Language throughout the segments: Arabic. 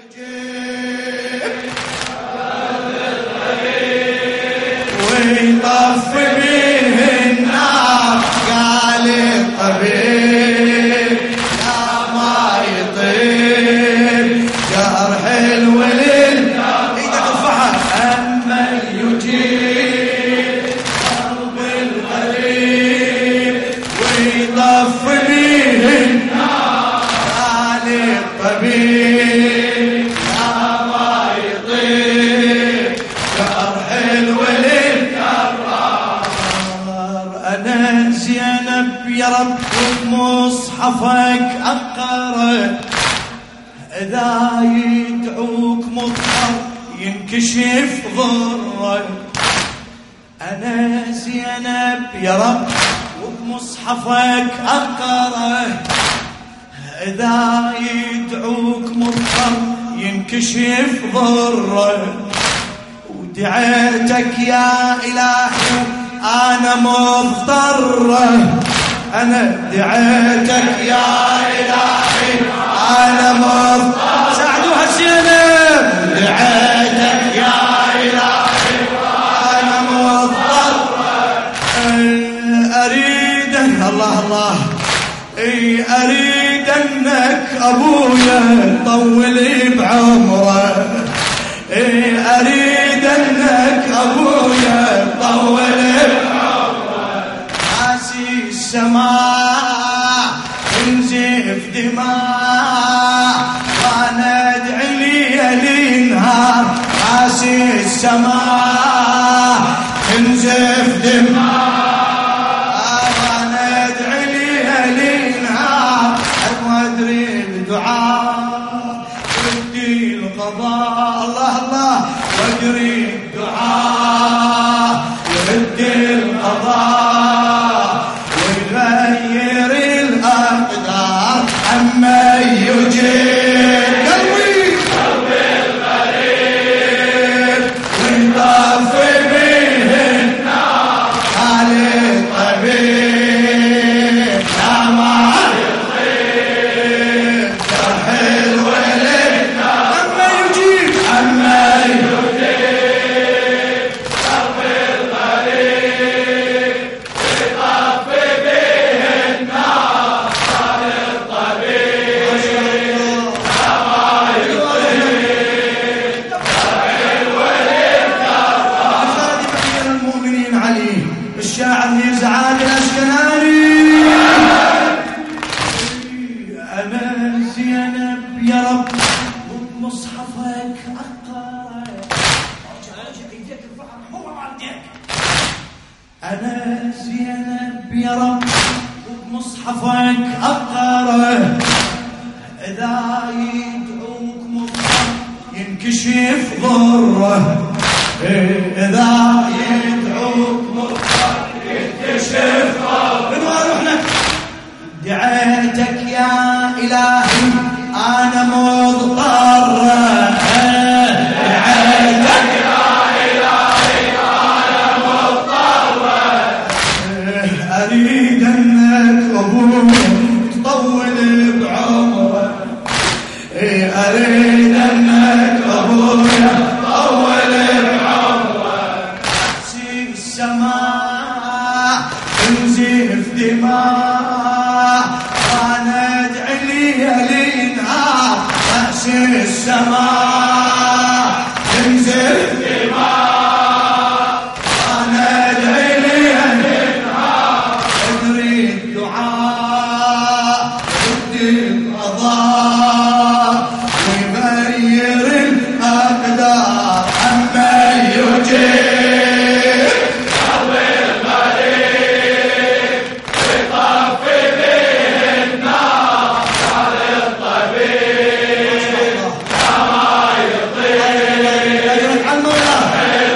ويطف به النار قال الطبيب لا ما يطير جرح الولد ايدك ارفعها اما يجيب قلب الغريب ويطف به النار قال الطبيب لا ما يطير جرح الولد أنا زينب يا رب بمصحفك أقرأ إذا يدعوك مضطر ينكشف ضرك أنا زينب يا رب وبمصحفك أقرأ إذا يدعوك مضطر ينكشف ضرك ودعيتك يا إلهي أنا مضطر أنا دعيتك يا إلهي أنا مضطر ساعدوها زينب دعيتك يا إلهي أنا مضطر أريد الله الله أريد أنك أبويا طول بعمرك أريد أنك أبويا طول عاسي السماء تنزف دماء وانا ادعي لي النهار عاسي السماء تنزف دماء وانا ادعي لي النهار وادري الدعاء ودي القضاء الله الله وادري الدعاء يهدي القضاء ويغير الأقدار عما يجيب قلبي الغريب ويطف به النار قال الطبيب لا ما يطيب جرح الولد عما يجيب عما الشاعر ميرزا عادل الأسكناني أنا زينب يا رب وبمصحفك أقرأ أنا زينب يا رب وبمصحفك أقرأ إذا يدعوك مضطر ينكشف ضره إذا يدعوك مضطر ينكشف ضره من وين دعيتك يا إلهي أنا مضطر دعيتك يا إلهي أنا مضطر أريد أنك أبويا تطول بعمرك أريد أنك أبويا تطول بعمرك عسي السماء تنزف دماء وانا ادعي لي النهار عسي السماء تنزف دماء وانا ادعي لي النهار ادري الدعاء ادري القضاء ويغير الأقدار عما يجيب قلب الغريب ويطف به النار قال الطبيب لا ما يطير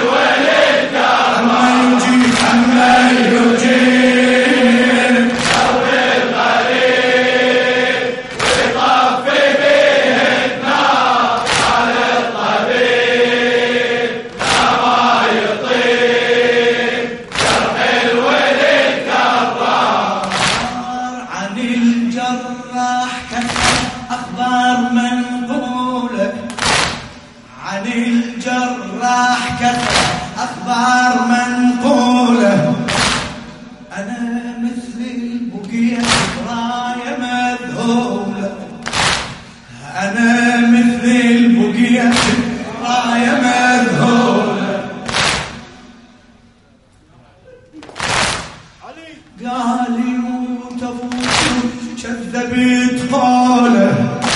عن الجراح كثر أخبار منقولة. أنا مثل البقية راية مذهولة، أنا مثل البقية راية مذهولة. قالي وتفوت كذبت قوله،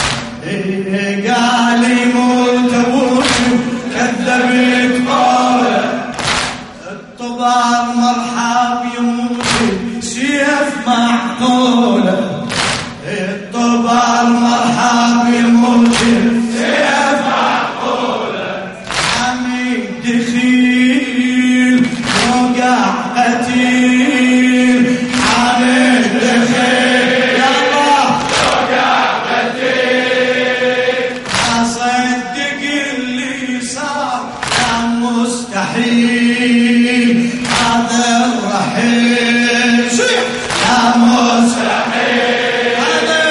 قالي وتفوت كذبت قوله. الطبار مرحب يموت سيف معقوله، الطبار مرحب يموت سيف معقوله. حميد دخيل وقع قتيل، حميد دخيل يلا وقع قتيل. أصدق اللي صار كان مستحيل، هذا الرحيل يا مستحيل، هذا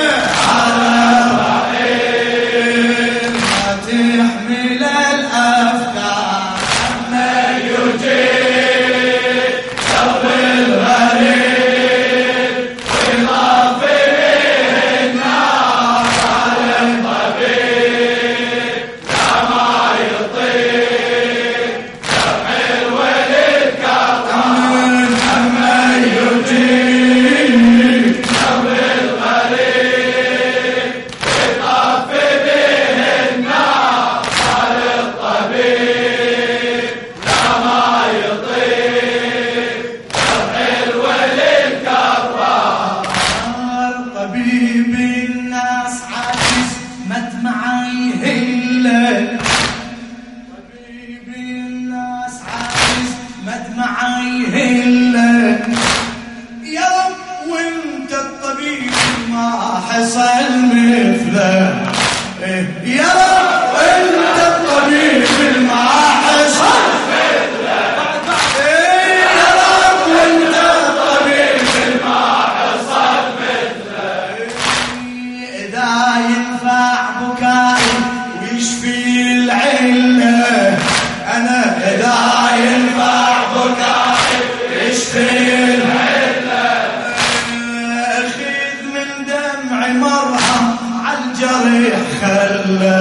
الرحيل. ما تحمل الأفكار عما يجيب ثوب الغريب، ويضاف إليه النار على الطبيب. لا ما يطيب جرح الولد كرام عما يجيب ثوب الغريب، ويضاف إليه النار على الطبيب. لا ما يطيب جرح الولد كرام. طبيب الناس عاجز مدمعه يهله، طبيب الناس عاجز مدمعه يهله. يا رب وانت الطبيب ما حصل مثله، يا رب وانت الطبيب ما حصل مثله. يا رب وانت الطبيب ما حصل مثله. إذا ينفع بكائي ويشفي العلة، أنا إذا ينفع بكائي ويشفي العلة. أخذ من دمعي مرهم عالجريح خله،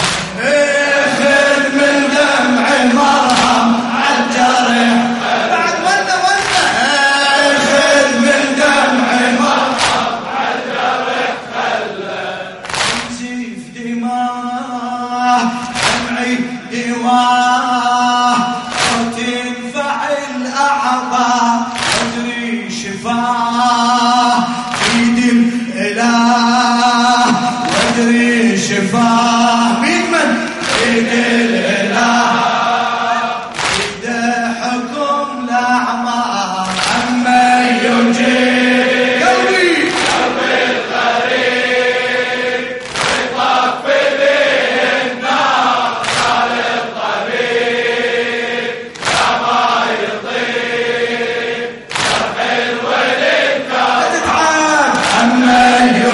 أخذ من دمعي مرهم عالجريح بعد ولا أخذ من دمعي مرهم عالجريح خله. نزيف دماه دمعي دواه، وتنفع الأعضاء أدري شفاه بيد الإله، وأدري شفاه بيد من؟ بيد الإله. إذا حكم الأعمار عما يجيب قلبي قلب الغريب، ويطاف إليه النار على الطبيب. لا ما يطيب جرح الولد كرام عما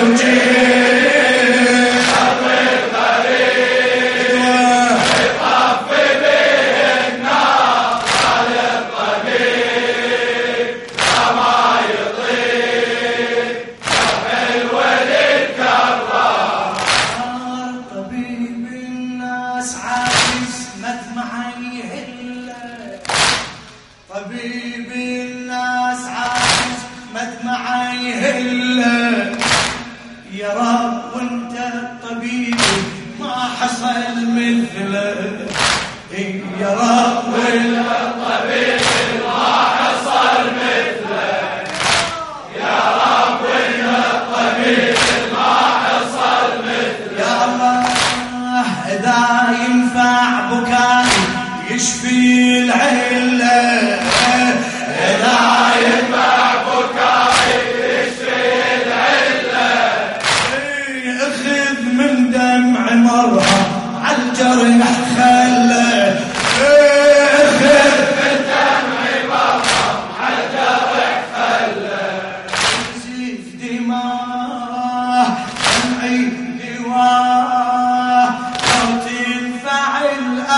يجيب قلب الغريب، ويطاف إليه النار على الطبيب. لا ما يطيب جرح الولد كرام. طبيب الناس عاجز مدمعه يهله، طبيب الناس عاجز مدمعه يهله. يا رب وانت الطبيب ما حصل مثله، يا رب وانت الطبيب ما حصل مثله. يا رب وانت الطبيب ما حصل مثله. يا الله إذا ينفع بكائي يشفي العلة، إذا ينفع بكائي يشفي العلة. أخذ من دمع مرهم عالجرح خله، أخذ من دمع مرهم عالجرح خله. نزيف دماه دمعي دواه، لو تنفع الأعضاء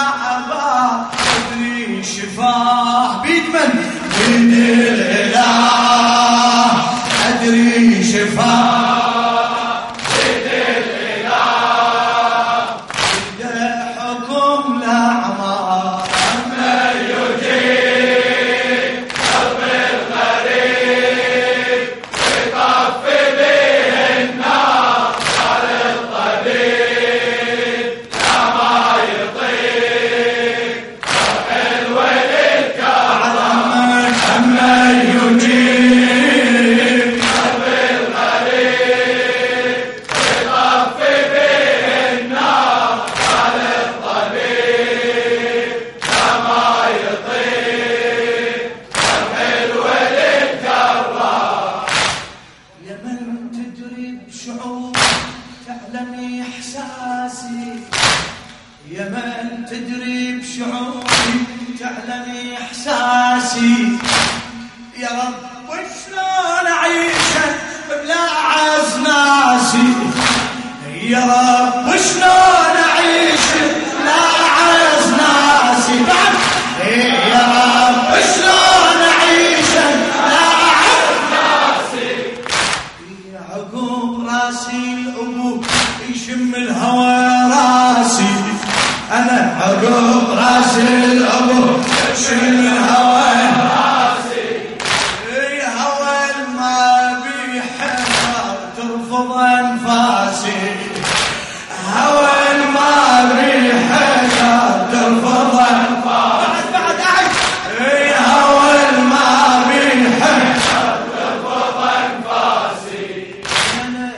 يا من تدري بشعوري تعلم إحساسي يا رب وشلون أعيش بلا أعز ناسي يا رب وشلون أعيش بلا أعز ناسي يا رب وشلون أعيش بلا أعز ناسي عقوب راسي الأبو يشم الهوى راسي أنا عقوب راسي الأبو يشم الهوى راسي هوى ما بيحضر ترفض أنفاسي هوى ما بيحضر ترفض أنفاسي هوى ما بيحضر ترفض أنفاسي أنا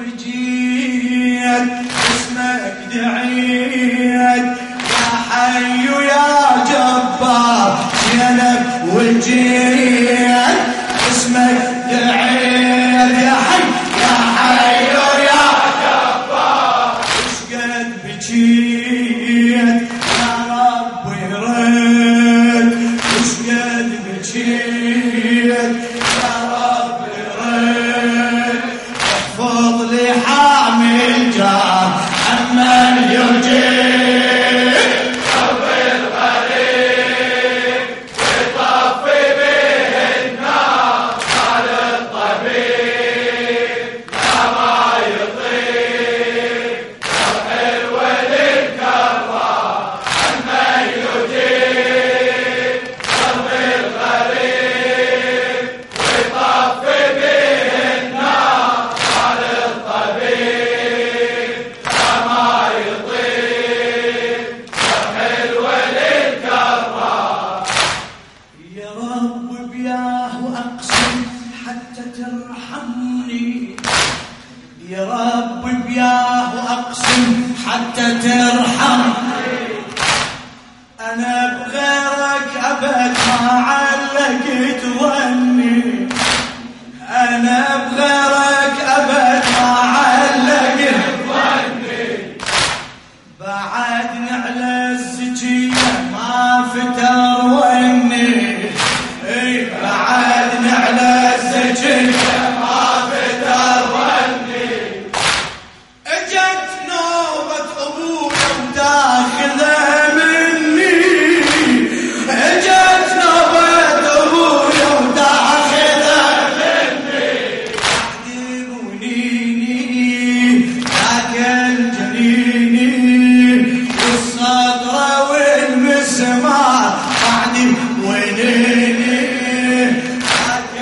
وجيت اسمك دعيت يا حي يا جبار زينب وجيت اسمك دعيت يا حي يا حي يا جبار اشقد بجيت يا رب يرد اشقد بجيت يا رب يرد احفظ لي حامل جار عمن يجيب قلب الغريب ويطفي به النار على الطبيب لا ما يطيب روح الولي الكرار عمن يجيب قلب الغريب ويطفي به النار على الطبيب لا ما يطيب روح الولي الكرار يا رب بياه أقسم حتى ترحمني يا رب بياه أقسم حتى ترحمني أنا بغيرك أبد ما علقت ظني أنا بغيرك أبد ما علقت ظني بعدني على الزكية ما فتر وني بعدني على الزكية ما فتر وني اجت نوبة أبويا وتاخذها مني اجت نوبة أبويا وتاخذها مني وحدي ونيني ذاك الجنيني والصدر والمسمار وحدي ونيني ذاك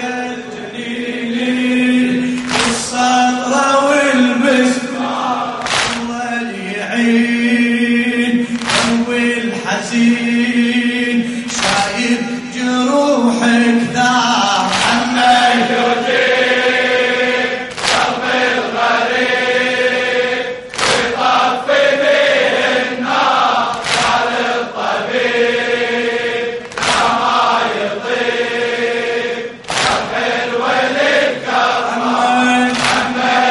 الجنيني والصدر والمسمار الله يعين قلبي الحزين شايف جروحك ثار عما يجيب قلب الغريب ويطفي به النار على الطبيب لا ما يطيب روح الولي الكرار عما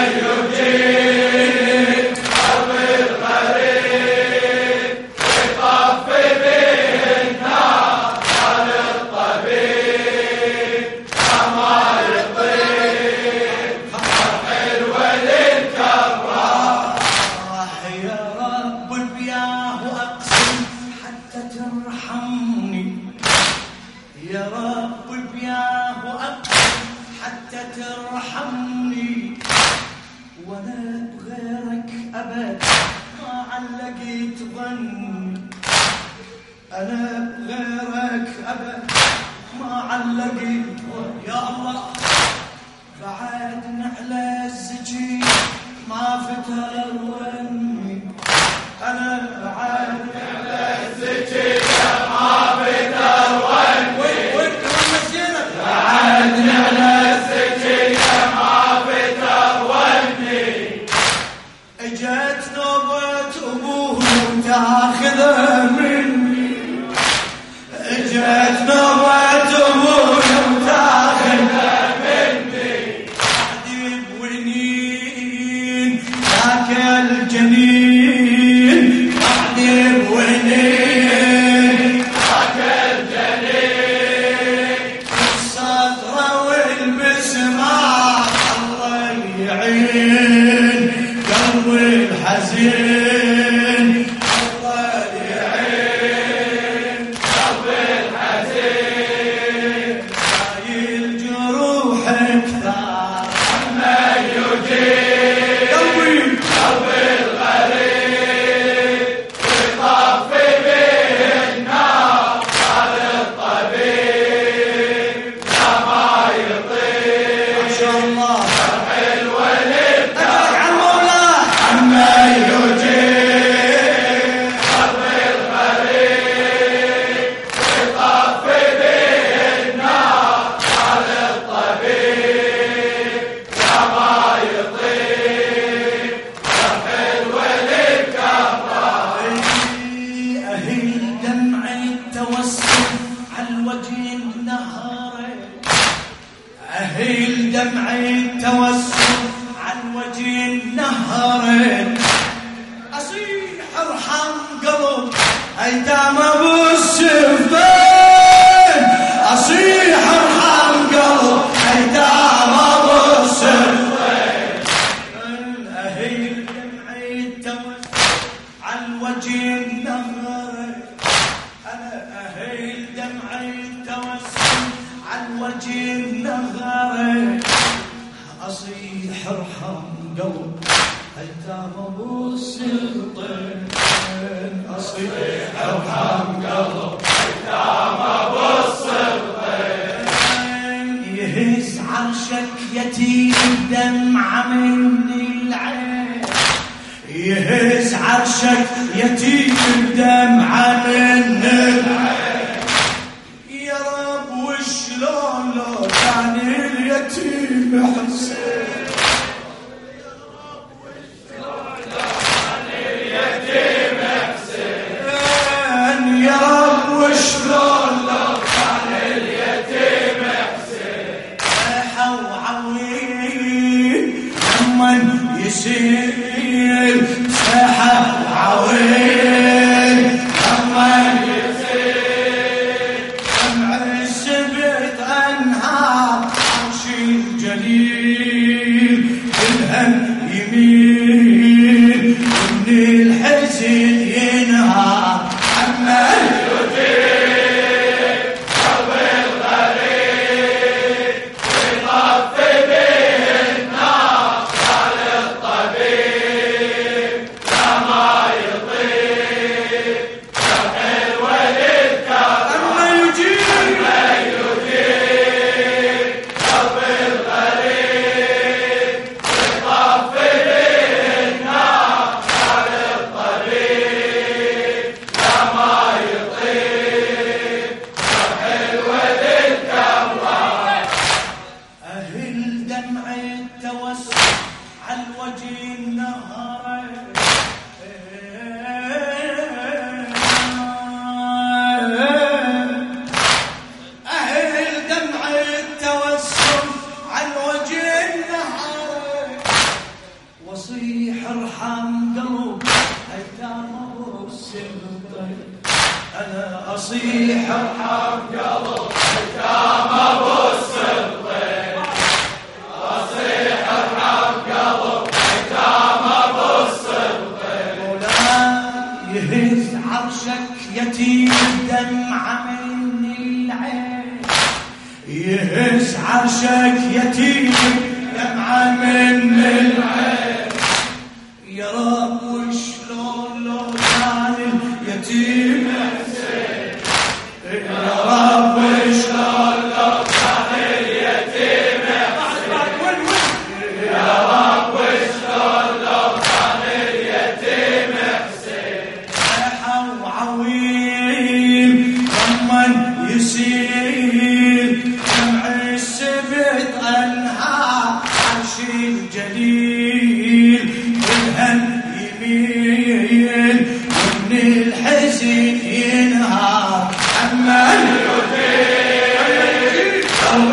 يجيب قلب الغريب ويطفي به النار على الطبيب لا ما يطيب روح الولي الكرار يا رب بياه أقسم حتى ترحمني يا رب بياه أقسم حتى ترحمني وانا بغيرك أبد ما علقت ظني أنا بغيرك أبد ما علقت ظني يا الله بعدنا على الزكي ما فتر وني أنا بعدنا على الزكي ما فتر وني بعدنا على الزكي ما فتر وني اجت نوبة أبوه وتاخذها مني اجت نوبة أبوه وتاخذها مني وحدي بونين ذاك الجنين وحدي ارحم قلب ايتام ابو السفين، اصيح ارحم قلب ايتام ابو السفين. اهيل دمعي التوسل على الوجه النهر، انا اهيل دمعي التوسل على الوجه النهر، اصيح ارحم قلب ايتام ابو السلطان، اصيح ارحم قلب ايتام ابو السلطان. يهز عرشك يتيم دمعة من العين، يهز عرشك يتيم دمعة من العين. يا رب وشلون لو كان اليتيم حسين، يا رب وشلون لو كان اليتيم حسين. صيحة وعويل لمن يسيل، صيحة وعويل لمن يسيل. دمع السبت انهار عرش الجليل، الهم يميل ومن الحزن ينهار. أنا أصيح ارحم قلب ايتام ابو السلطان، أصيح ارحم قلب ايتام ابو السلطان. مولاي يهز عرشك يتيم دمعة من العين، يهز عرشك يتيم دمعة من العين. يا رب وشلون لو كان اليتيم حسين، يا رب وشلون لو كان اليتيم حسين، يا رب وشلون لو كان اليتيم حسين. صيحة وعويل لمن يسيل، دمع السبت انهار عرش الجليل، الهم يميل ومن الحزن ينهار. أما اليتيم قلب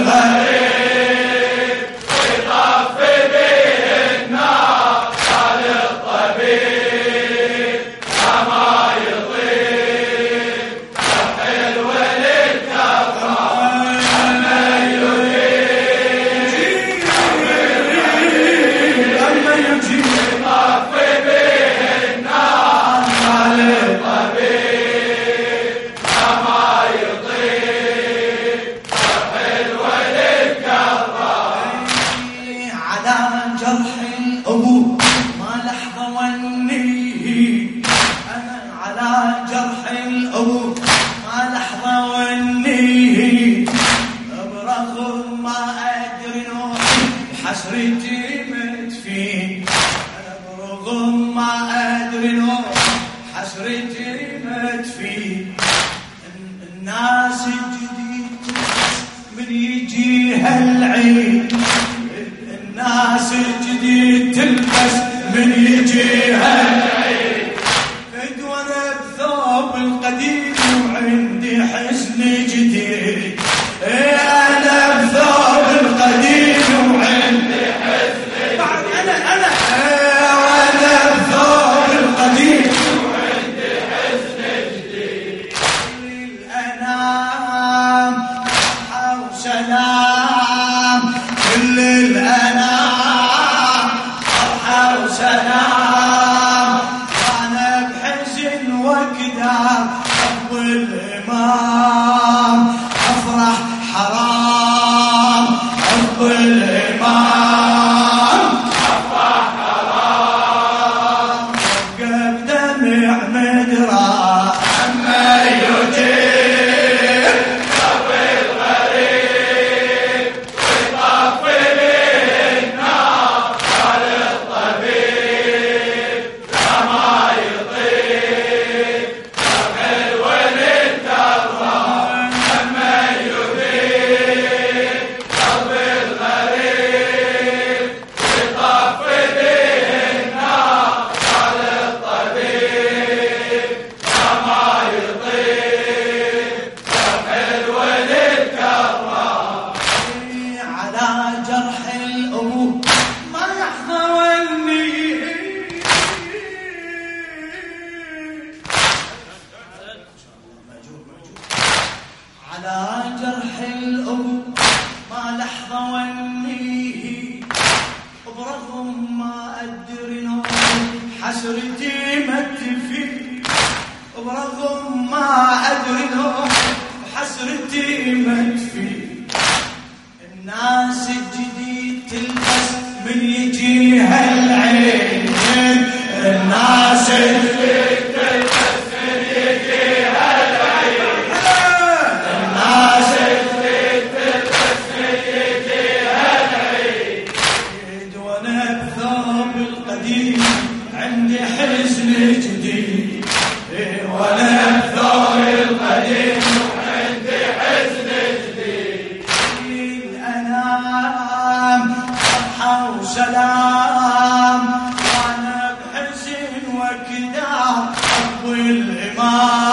الغريب ويطفي به النار، قال الطبيب كما يطيب جرح الولد كفار. أما اليتيم أما اليتيم يطفي به النار، قال الطبيب كما يطيب جرح الولد كفار. على جرح الأبو ما لحظة ونيه، أنا على جرح الأبو ما لحظة ونيه. برغم ما أدري نوحي حسرتي مدفين، أنا برغم ما أدري نوحي حسرتي مدفين. الناس الجديد من يجيها العيد، الناس الجديد تلبس من يجيها العيد. فدونا بثوب القديم وعندي حزن جديد، انا بثوب القديم وعندي حزن جديد. وانا بثوب القديم وكدار أبو الإمام أفرح حرام أبو الإمام أفرح حرام وقف دمع مدرى أما يجيب رب الغريب ويطفي النار قال الطبيب لا ما يطيب رب الولد كرام أما يجيب رب الغريب ويطفي النار قال الطبيب لا ما يطيب رب الولد كرام على جرح الأبو ما يحضر النيل على جرح الأبو ما لحظة ونيه برغم ما أدري نوم حسرتي ما تفي برغم ما أدري نوم حسرتي ما تفي الناس الجديد تلبس من يجيها العين الناس الجديد تلبس من يجيها العين الناس الجديد تلبس من يجيها العين وانا بثوب القديم عندي حزن جديد وانا بثوب القديم عندي حزن جديد الأنام فرحة وسلام وانا بحزن وكدار أبو الإمام